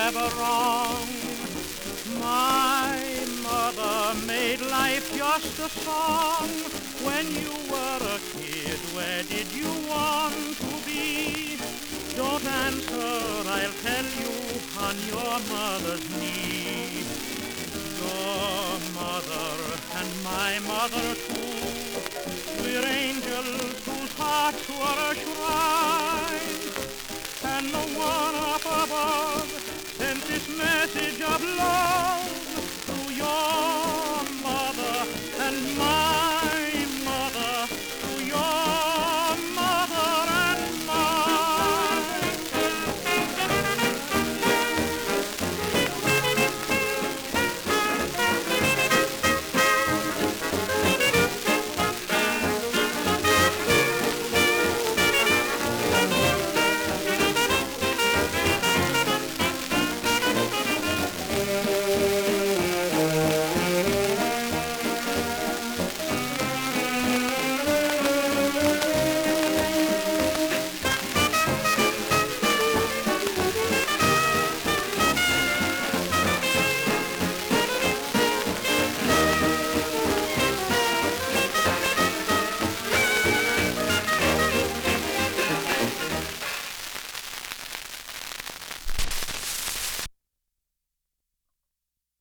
ever wrong. My mother made life just a song. When you were a kid, where did you want to be? Don't answer, I'll tell you on your mother's knee. Your mother and my mother too, we're angels whose hearts were a shrine. And the one up above sent this message of love.